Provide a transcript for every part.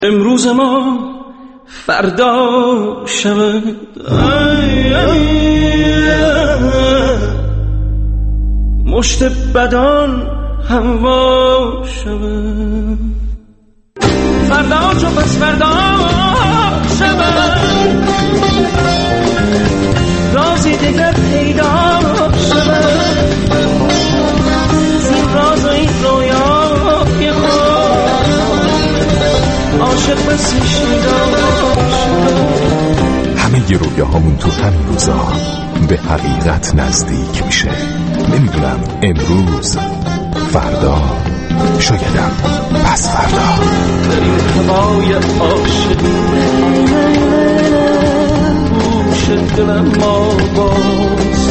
امروز ما فردا شود، مشت بدان هوا شود، فردا چو پس فردا شود، رازی دیگر پیدا شود، زین راز و این رویای خود عاشق بسی شیدا شود. همه ی رویاهامون تو همین روزا به حقیقت نزدیک میشه. نمیدونم امروز، فردا، شایدم پس فردا. در این هوای عاشقی گوش دلم ما باز،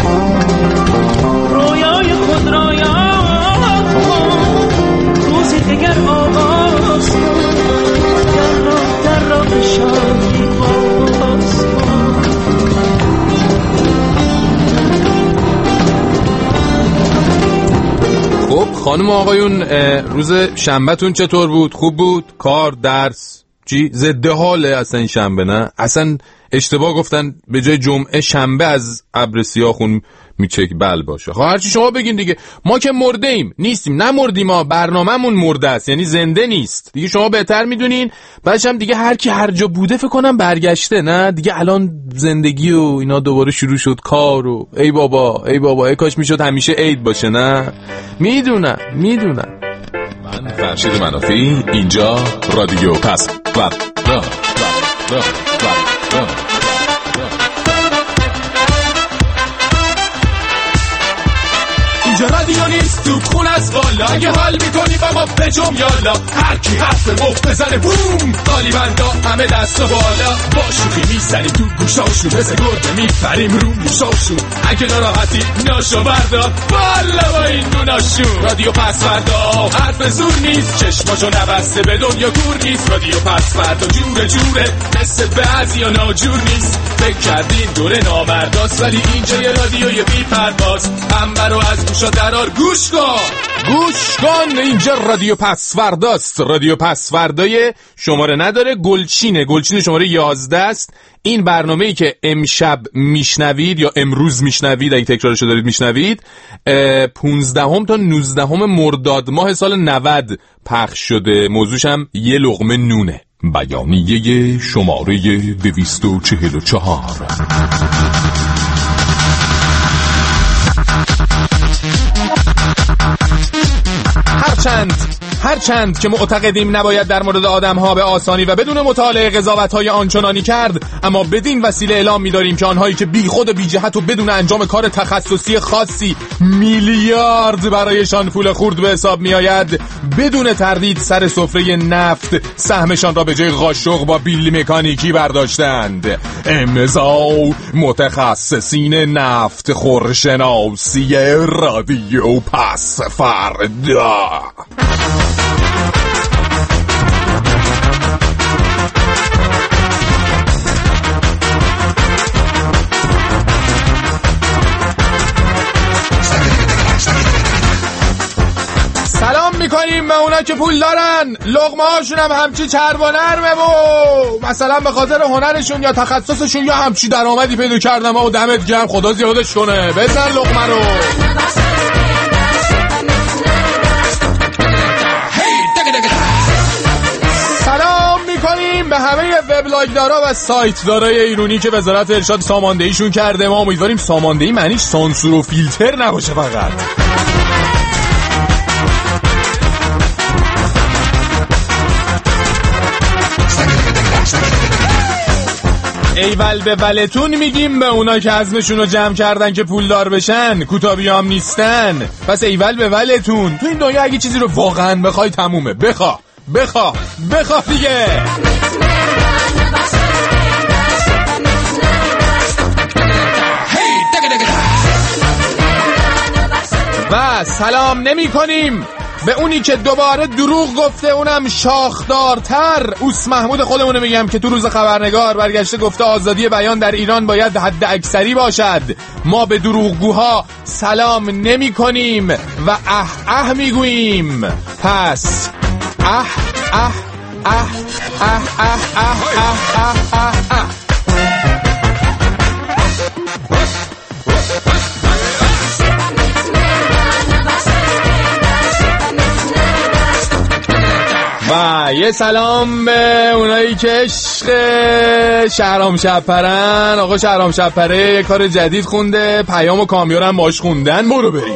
رویای خود را یاد کن، روزی دیگر آغاز کن، در راه شادی باز کن. خب خانم و آقایون، روز شنبهتون چطور بود؟ خوب بود؟ کار، درس چی؟ ضد حاله اصلا این شنبه؟ نه اصلا اشتباه گفتن، به جای جمعه شنبه از ابر سیاه خون میچک بل باشه. خب هرچی شما بگین دیگه، ما که مرده ایم نیستیم، نمردیم، ما برنامه‌مون مرده است، یعنی زنده نیست دیگه. شما بهتر میدونین. بعدش هم دیگه هر کی هر جا بوده فکر کنم برگشته، نه دیگه الان زندگی و اینا دوباره شروع شد، کار و ای بابا ای بابا، ای کاش میشد همیشه عید باشه. نه میدونم. من فرشید منافی، اینجا رادیو پس فردا. اینجا رادیو نیست، تو خون از بالا. اگه حال میکنی با ما بجم یالا، هر کی حرف مفت بزنه بوم، قالی بندا همه دست و بالا. با شوخی میزنیم تو گوشاشون، مثل گرده میپریم رو موشاشون. اگه ناراحتی ناشو بردار والا با این دوناشون. رادیو پس فردا حرف زور نیست، چشماشو نبسته به دنیا کور نیست. رادیو پس فردا جوره مثل بعضی ها ناجور نیست. فکر کردین دوره نامرداست، ولی اینجا یه رادیوی بی پرواز. همبر رو از گوشا درار گوش کن. اینجا رادیو پس فرداست. رادیو پس فردای شماره نداره، گلچین شماره 11 است. این برنامه‌ای که امشب میشنوید یا امروز میشنوید، اگه تکرارشو دارید میشنوید، 15 تا 19 مرداد ماه سال 90 پخش شده. موضوعش هم یه لقمه نونه. بیانیه شماره 244. هرچند که معتقدیم نباید در مورد آدم‌ها به آسانی و بدون مطالعه قضاوت‌های آنچنانی کرد، اما بدین وسیله اعلام می‌داریم که آنهایی که بی خود و بی جهت و بدون انجام کار تخصصی خاصی میلیارد برایشان پول خورد به حساب می‌آید، بدون تردید سر سفره نفت سهمشان را به جای قاشق با بیل مکانیکی برداشتند. امضا متخصصین نفت خورشناسی رادیو پس فردا. سلام میکنیم به اونا که پول دارن، لقمه هاشون هم همچی چرب و نرمه و مثلا به خاطر هنرشون یا تخصصشون یا همچی درآمدی پیدا کردم و دمت گرم، خدا زیادش کنه، بزن لقمه رو. سلام میکنیم به همه وبلاگدارا و سایت دارای ایرانی که وزارت ارشاد ساماندهیشون کرده. ما امیدواریم ساماندهی معنیش سانسور و فیلتر نباشه فقط. ایول به ولتون میگیم به اونا که عزمشون رو جمع کردن که پولدار بشن، کوتابی هم نیستن. پس ایول به ولتون. تو این دنیا اگه چیزی رو واقعا بخوای تمومه. بخوا دیگه. و سلام نمی کنیم به اونی که دوباره دروغ گفته، اونم شاخدارتر. اوس محمود خودمونه میگم که تو روز خبرنگار برگشته گفته آزادی بیان در ایران باید حد اکثری باشد. ما به دروغگوها سلام نمی کنیم و اه میگوییم. پس و یه سلام به اونایی که عشق شهرام شبپرن. آقا شهرام شبپره یه کار جدید خونده، پیام و کامیار هم باش خوندن. برو بریم.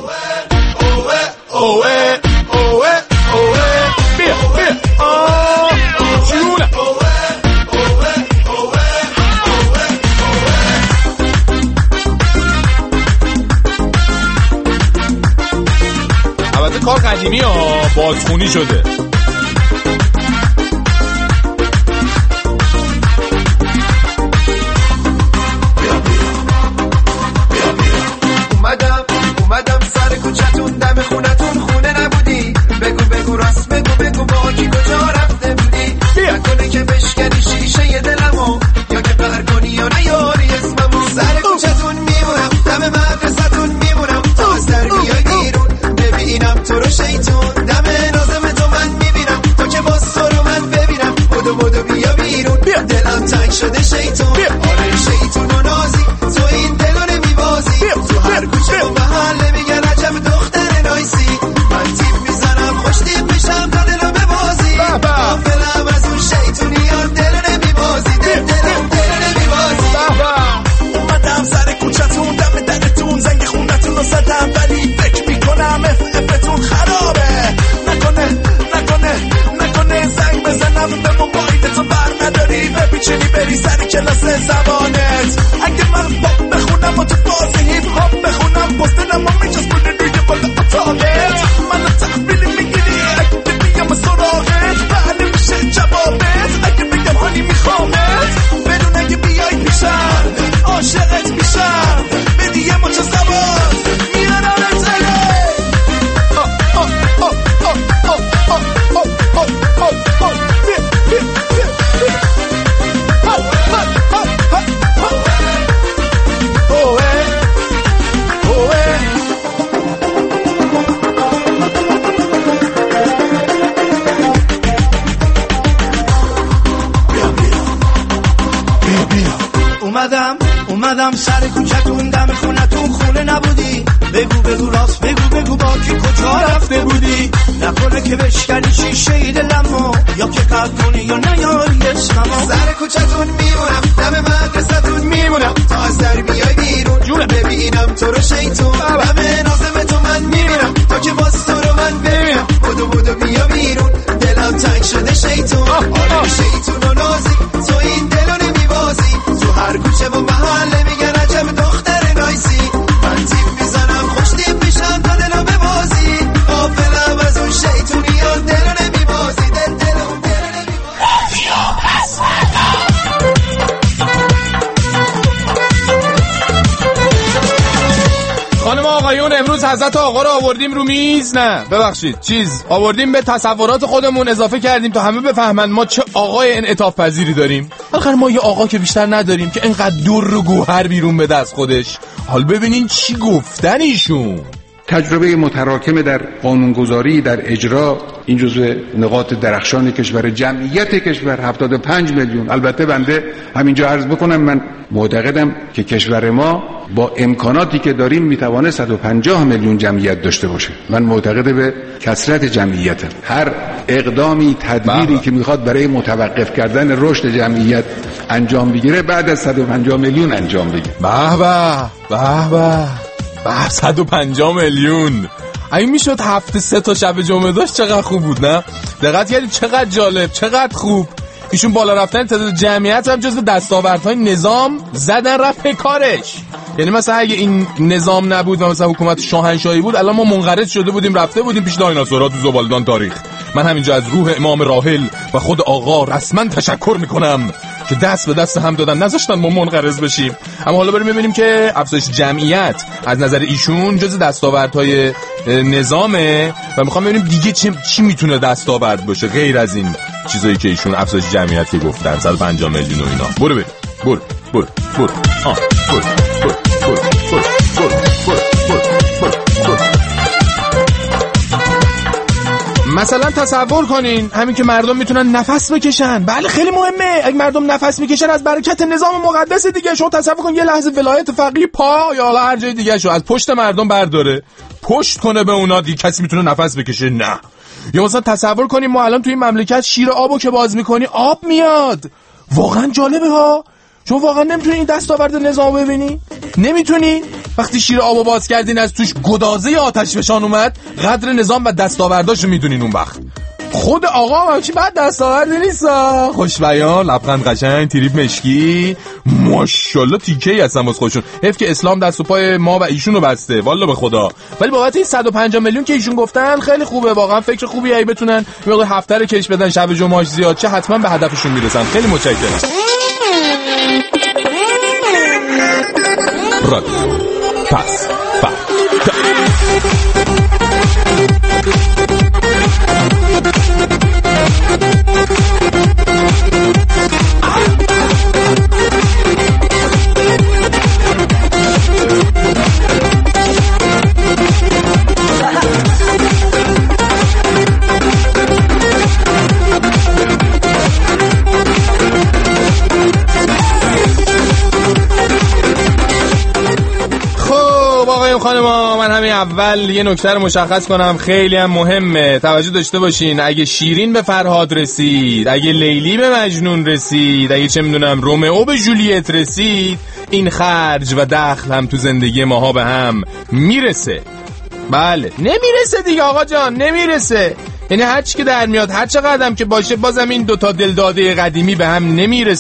بیا جونه. البته کار قدیمی ها، بازخونی شده. اومدم سر کوچتون دم خونتون، خونه نبودی. بگو راست بگو با کی کجا رفته بودی. نکنه که بشکنی شیشه ی دلمو، یا که قهر کنی یا نیاری اسممو. سر کوچتون میمونم، دم مدرسه‌تون میمونم، تا از در بیای بیرون ببینم تو رو شیطون. دم نازم تو من میبینم، تو که باز تو رو من ببینم. بدو بیا بیرون، دلم تنگ شده شیطون. آره شیطون و نازی، تو این دلو نمیبازی. تو هر کوچه و محله میگن عجب دختر نایسی. من تیپ میزنم خوش تیپ میشم تا دلو ببازی. غافلم از اون شیطونی ها، دلو نمیبازی. دلو نمیبازی. اومدم سر کوچتون دم درتون، زنگ خونتون رو زدم ولی فکر میکنم افتون خرابه. نکنه زنگ بزنم به موبایل تو بر نداری، بپیچونی بری سر کلاس زبانت. اگه من پاپ بخونم و تو بازی هیپ هاپ بخونم، پستنم و میچست بوده روی بالا اتاقت. منو تحویل میگیری اگه بگم سراغت، بله میشه جوابت. اگه بگم هانی میخوامت، بدون اگه بیای پیشم عاشقت میشم. بدی یه مچ زبان میارم تگه. اومدم سر کوچتون دم خونتون، خونه نبودی. بگو راست بگو با کی کجا رفته بودی. نکنه که بشکنی شیشه دلمو، یا که قهر کنی یا نیاری اسممو. سر کوچتون میمونم، دم مدرسه‌تون میمونم، تا از در بیای بیرون ببینم تو رو شیطون. دم نازم تو من میبینم، تا که باز تو رو من ببینم. بدو بیا بیرون، دلم تنگ شده شیطون. آره شیطون و نازی، تو این دلو نمیبازی. تو هر کوچه و محله میگن عجب دختر نایسی. من تیپ میزنم خوش تیپ میشم تا دلو ببازی. غافلم از اون شیطونی ها، دلو نمیبازی. دلو نمیبازی. خانم آقایون، امروز حضرت آقا رو آوردیم رو میز. نه ببخشید، آوردیم به تصورات خودمون اضافه کردیم تا همه بفهمن ما چه آقای انعطاف پذیری داریم. آخر ما یه آقا که بیشتر نداریم که اینقدر در و گوهر بیرون بده از خودش. حال ببینین چی گفتن ایشون. تجربه متراکم در قانونگذاری، در اجرا، این جزو نقاط درخشان کشور. جمعیت کشور 75 میلیون. البته بنده همینجا عرض بکنم، من معتقدم که کشور ما با امکاناتی که داریم میتوانه 150 میلیون جمعیت داشته باشه. من معتقد به کثرت جمعیتم. هر اقدامی، تدبیری که میخواد برای متوقف کردن رشد جمعیت انجام بگیره، بعد از 150 میلیون انجام بگیره. به 150 میلیون. این میشد هفته 3 تا شب جمعه داشت. چقدر خوب بود نه؟ دقت کردید چقدر جالب، چقدر خوب. ایشون بالا رفتن تعداد جمعیت هم جزو دستاوردهای نظام زدن رفت کارش. یعنی مثلا اگه این نظام نبود و مثلا حکومت شاهنشاهی بود، الان ما منقرض شده بودیم، رفته بودیم پیش دایناسورها تو زبالدان تاریخ. من همینجا از روح امام راحل و خود آقا رسما تشکر میکنم که دست به دست هم دادن، نذاشتن ما منقرض بشیم. اما حالا بریم ببینیم که افزایش جمعیت از نظر ایشون جز دستاوردهای نظامه و میخوام ببینیم دیگه چی میتونه دستاورد باشه غیر از این چیزایی که ایشون افزایش جمعیت که گفتن 150 میلیون و اینا. برو بریم. برو مثلا تصور کنین همین که مردم میتونن نفس بکشن. بله خیلی مهمه. اگه مردم نفس میکشن از برکت نظام مقدس دیگه. شما تصور کن یه لحظه ولایت فقیه پا یا حالا هر جای دیگه شو از پشت مردم برداره پشت کنه به اونا، دیگه کسی میتونه نفس بکشه؟ نه. یا مثلا تصور کنیم ما الان توی این مملکت شیر آبو که باز میکنی آب میاد. واقعا جالبه ها. شما واقعا نمیتونین این دستاورد نظام ببینی؟ نمیتونین؟ وقتی شیر آبو باز کردین از توش گدازه آتش فشان اومد، قدر نظام و دستاورداشو میدونین اون وقت. خود آقا هم چی بعد دستاوردی نیستا. خوش بیان، لبخند قشنگ، تریپ مشکی، ماشاءالله تیکه‌ای هستن واسه خودشون. حیف که اسلام دست و پای ما و ایشونو بسته والله به خدا. ولی بابت این 150 میلیون که ایشون گفتن خیلی خوبه، واقعا فکر خوبیه. ای بتونن یه هفته رو کش بدن، شب جمعهش زیاد چه حتما به هدفشون میرسن. خیلی متشکرم. رادیو پس خانما، من همین اول یه نکته رو مشخص کنم خیلی هم مهمه، توجه داشته باشین. اگه شیرین به فرهاد رسید، اگه لیلی به مجنون رسید، اگه چه میدونم رومئو به جولیت رسید، این خرج و دخل هم تو زندگی ماها به هم میرسه. بله نمیرسه دیگه آقا جان، نمیرسه. یعنی هر چی که در میاد، هر چه قدم که باشه، بازم این دوتا دلداده قدیمی به هم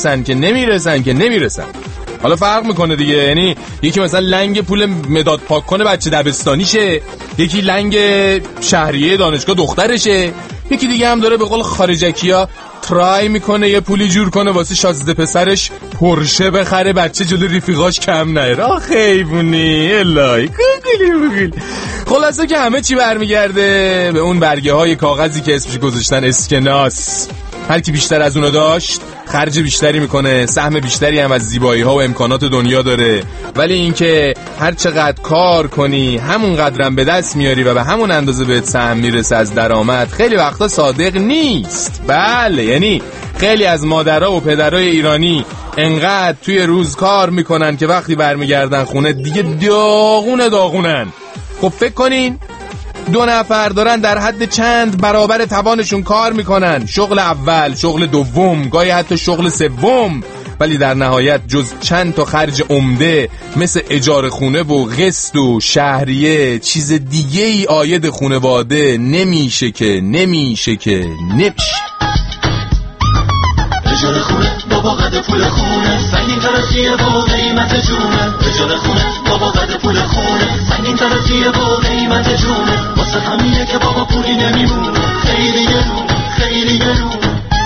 نمیرسن. حالا فرق میکنه دیگه. یعنی یکی مثلا لنگ پول مداد پاک کنه بچه دبستانیشه، یکی لنگ شهریه دانشگاه دخترشه، یکی دیگه هم داره به قول خارجکیا ترای میکنه یه پولی جور کنه واسه شازده پسرش پرشه بخره بچه جلو رفیقاش کم نیاره. آخیبونی الهی گوگل. خلاصه که همه چی برمیگرده به اون برگه های کاغذی که اسمش گذاشتن اسکناس. هر کی بیشتر از اونو داشت خرج بیشتری میکنه، سهم بیشتری هم از زیبایی ها و امکانات دنیا داره. ولی اینکه هر چقدر کار کنی همون قدرم به دست میاری و به همون اندازه بهت سهم میرسه از درآمد، خیلی وقتا صادق نیست. بله یعنی خیلی از مادرها و پدرای ایرانی انقدر توی روز کار میکنن که وقتی برمیگردن خونه دیگه داغونن. خب فکر کنین 2 نفر دارن در حد چند برابر توانشون کار میکنن، شغل اول، شغل دوم، گاهی حتی شغل سوم، ولی در نهایت جز چند تا خرج عمده مثل اجاره خونه و قسط و شهریه چیز دیگه ای عاید خانواده نمیشه. اجاره خونه بابا قد پول خونه سنگین ترسیه و قیمت جونه. اجاره خونه بابا قد پول خونه سنگین ترسیه و قیمت جونه. واسه همینه که بابا پولی نمیمونه، خیلی گرونه.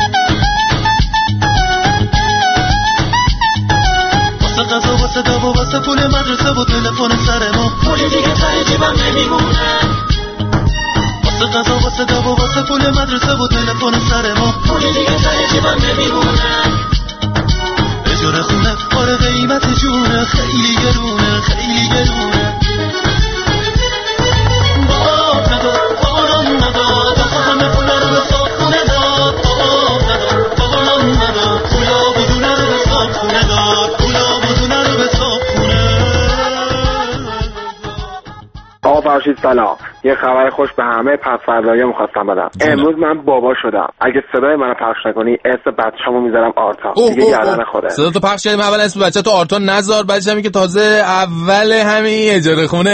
واسه غذا، واسه دوا، واسه پول مدرسه و تلفن سر ما، پولی دیگه ته جیبم نمیمونه. واسه غذا، واسه دوا، واسه پول مدرسه و تلفن سر ما، پولی دیگه ته جیبم نمیمونه. اجاره خونه آره قیمت جونه، خیلی گرونه. باب ندار، باران ندار، آخه همه پولا رو به صابخونه داد. باب ندار، پولا بدونه رو به صابخونه داد. آقا فرشید سلام، یه خبر خوش به همه پسفردایی میخواستم بدم. امروز من بابا شدم. اگه صدای منو پخش نکنی اسم بچه‌مو میذارم آرتا. دیگه گردن خوده. صدا تو پخش کردیم، اول اسم بچه‌تو آرتا نذار، بعدش همین که تازه اول همین اجاره خونه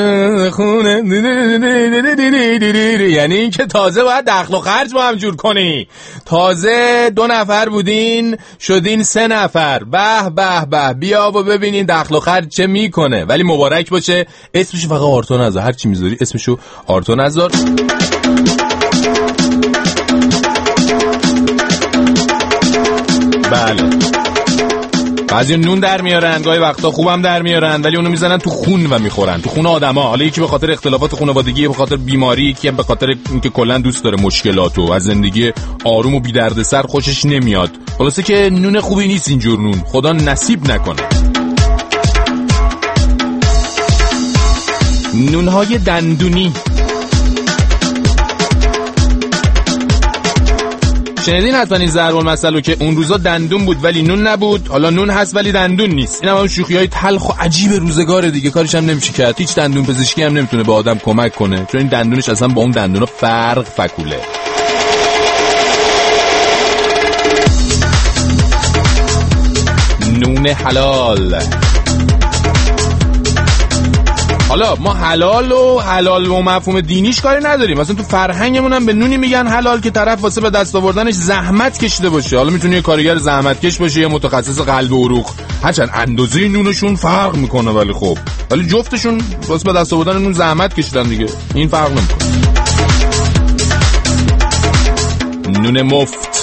یعنی این که تازه باید دخل و خرج با هم جور کنی. تازه 2 نفر بودین شدین 3 نفر. به بیا و ببینین دخل و خرج چه میکنه. ولی مبارک باشه، اسمش فقط آرتا نذار، هر چی میذاری اسمشو آرتا نذار. بله بعضی نون در میارن، گاهی وقتا خوبم در میارن، ولی اونو میزنن تو خون و میخورن، تو خون آدما. حالا یکی به خاطر اختلافات خانوادگی، به خاطر بیماری، یکی هم به خاطر اینکه کلا دوست داره مشکلاتو از زندگی آروم و بی دردسر خوشش نمیاد. خلاصه که نون خوبی نیست اینجور نون، خدا نصیب نکنه. نونهای دندونی شنیدین حتما این ضرب المثل که اون روزا دندون بود ولی نون نبود، حالا نون هست ولی دندون نیست. این هم شوخی‌های تلخ و عجیب روزگار دیگه، کارش هم نمیشه کرد. هیچ دندون پزشکی هم نمیتونه به آدم کمک کنه، چون این دندونش اصلا با اون دندونا فرق فکوله. نون حلال. حالا ما حلال و مفهوم دینیش کاری نداریم، مثلا تو فرهنگمون هم به نونی میگن حلال که طرف واسه به دست آوردنش زحمت کشیده باشه. حالا میتونه یه کارگر زحمت کش باشه یا متخصص قلب و عروق، هرچند اندازه نونشون فرق میکنه، ولی جفتشون واسه به دست آوردن نون زحمت کشیدن دیگه، این فرق نمیکنه. نون مفت.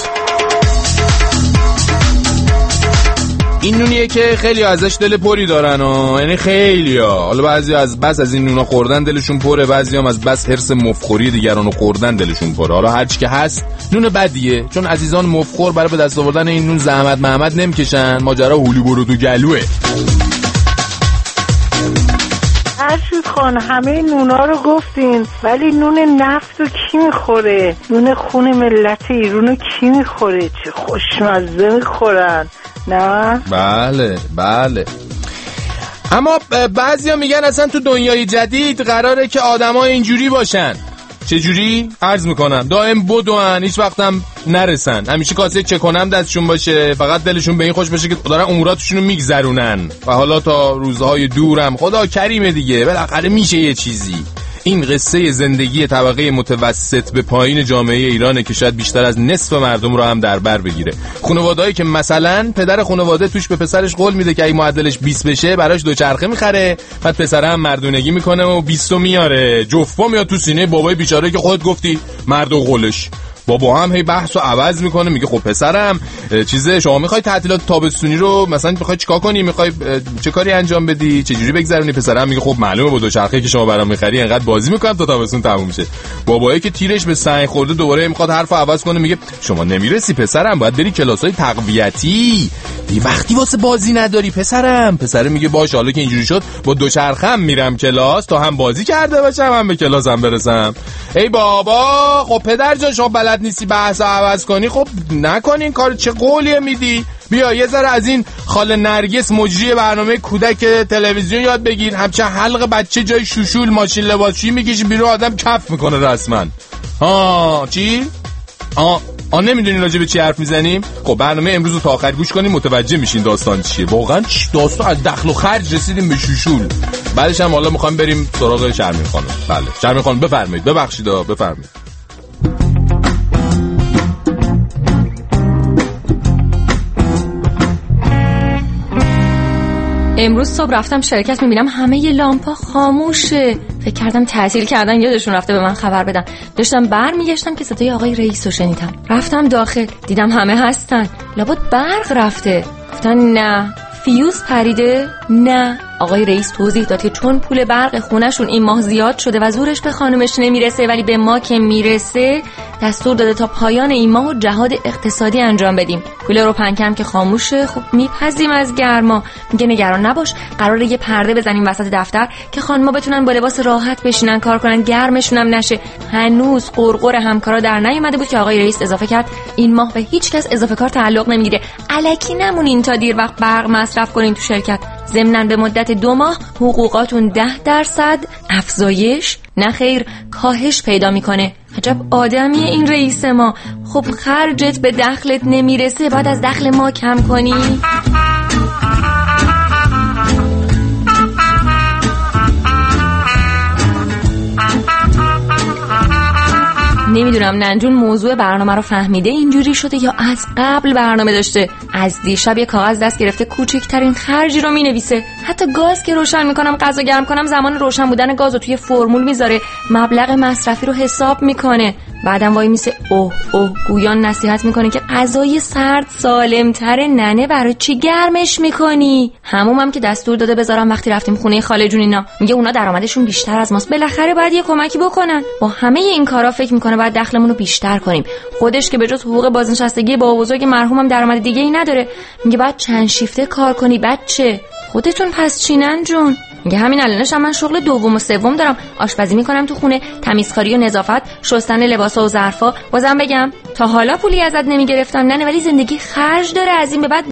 این نونیه که خیلی ازش دل پری دارن یعنی خیلیا. حالا بعضی از بس از این نونا خوردن دلشون پره، بعضی هم از بس حرص مفخوری دیگرانو خوردن دلشون پره. حالا هر چی که هست نون بدیه، چون عزیزان مفخور برای به دست آوردن این نون زحمت نمیکشن، ماجرا هولی برو تو گلوه. فرشید خان همه نونا رو گفتین، ولی نون نفت رو کی میخوره؟ نون خون ملت ایران رو کی میخوره؟ چه خوشمزه میخورن، نه؟ بله. اما بعضیا میگن اصلا تو دنیای جدید قراره که آدما اینجوری باشن. چه جوری؟ عرض میکنم دائم بدوئن، هیچ وقت هم نرسن، همیشه کاسه چه کنم دستشون باشه، فقط دلشون به این خوش باشه که دارن اموراتشون رو میگذرونن و حالا تا روزهای دورم خدا کریمه دیگه، بالاخره میشه یه چیزی. این قصه زندگی طبقه متوسط به پایین جامعه ایرانه که شاید بیشتر از نصف مردم رو هم در بر بگیره. خانواده‌ای که مثلا پدر خانواده توش به پسرش قول میده که اگه معدلش 20 بشه براش دوچرخه میخره، بعد پسر هم مردونگی میکنه و 20 میاره، جفا میاد تو سینه بابای بیچاره که خودت گفتی مرد و قولش. بابا هم هی بحث و عوض میکنه، میگه خب پسرم چیزه شما میخوای تعطیلات تابستونی رو مثلا میخوای چیکار کنی، میخوای چه کاری انجام بدی، چه جوری بگذرونی؟ پسرم میگه خب معلومه با دوچرخه که شما برام میخری انقدر بازی میکنم تا تابستون تموم شه. بابایی که تیرش به سنگ خورده دوباره میخواد حرفو عوض کنه، میگه شما نمیرسی پسرم، باید بری کلاسای تقویتی، دی وقتی واسه بازی نداری پسرم. پسرم میگه باشه حالا که اینجوری شد با دوچرخه‌ام میرم کلاس تا هم بازی کرده باشم هم به کلاسم برسم. ای بابا خب پدر جان شما بلد نیستی بحث عوض کنی، خب نکنین کار، چه قولیه میدی؟ بیا یه ذره از این خاله نرگس مجری برنامه کودک تلویزیون یاد بگیر، همچه حلق بچه جای شوشول ماشین لباسشویی میکشی بیرون آدم کف میکنه رسما. چی؟ نمیدونین راجع به چی حرف میزنیم؟ خب برنامه امروز رو تا آخر گوش کنیم متوجه میشین داستان چیه. واقعا داستان از دخل و خرج رسیدیم به شوشول. بعدش هم حالا میخوام بریم سراغ شرمین خانم. بله شرمین خانم بفرمایید. بفرمایید. امروز صبح رفتم شرکت، میبینم همه ی لامپا خاموشه. فکر کردم تعطیل کردن، یادشون رفته به من خبر بدن. داشتم برمیگشتم که صدای آقای رئیس رو شنیدم. رفتم داخل دیدم همه هستن. لابد برق رفته. گفتن نه. فیوز پریده؟ نه. آقای رئیس توضیح داد که چون پول برق خونه‌شون این ماه زیاد شده و زورش به خانومش نمیرسه ولی به ما که میرسه، دستور داده تا پایان این ماه جهاد اقتصادی انجام بدیم. پول رو پنکم که خاموشه. خب میپزیم از گرما. میگه نگران نباش، قراره یه پرده بزنیم وسط دفتر که خانم‌ها بتونن با لباس راحت بشینن کار کنن، گرمشون هم نشه. هنوز قرقر همکارا در نیومده بود که آقای رئیس اضافه کرد این ماه به هیچ کس اضافه کار تعلق نمیگیره. الکی نمونین تا دیر وقت برق مصرف کنین تو شرکت. ضمناً به مدت 2 ماه حقوقاتون 10% افزایش نه خیر کاهش پیدا میکنه. عجب آدمیه این رئیس ما. خب خرجت به دخلت نمیرسه، بعد از دخل ما کم کنی؟ نمیدونم ننجون موضوع برنامه رو فهمیده اینجوری شده یا از قبل برنامه داشته. از دیشب یه کاغذ دست گرفته کوچکترین خرجی رو مینویسه. حتی گاز که روشن میکنم، غذا گرم کنم، زمان روشن بودن گاز رو توی فرمول میذاره، مبلغ مصرفی رو حساب میکنه. بعدم وای میسه اوه گویان نصیحت میکنه که غذای سرد سالمتره، ننه برای چی گرمش میکنی؟ همومم که دستور داده بذارم وقتی رفتیم خونه خاله جون اینا، میگه اونا درآمدشون بیشتر از ماست، بالاخره باید یه کمکی بکنن. با همه این کارا فکر میکنه باید دخلمون رو بیشتر کنیم. خودش که به جز حقوق بازنشستگی بابا بزرگ مرحومم درآمد دیگه ای نداره. میگه باید چند شیفته کار کنی بچه. خودتون پس چینن جون. میگه همین الانش هم من شغل دوم و سوم دارم، آشپزی میکنم تو خونه، تمیزکاری و نظافت، شستن لباسا و ظرفا. بازم بگم تا حالا پولی ازت نمیگرفتم نه، ولی زندگی خرج داره، از این به بعد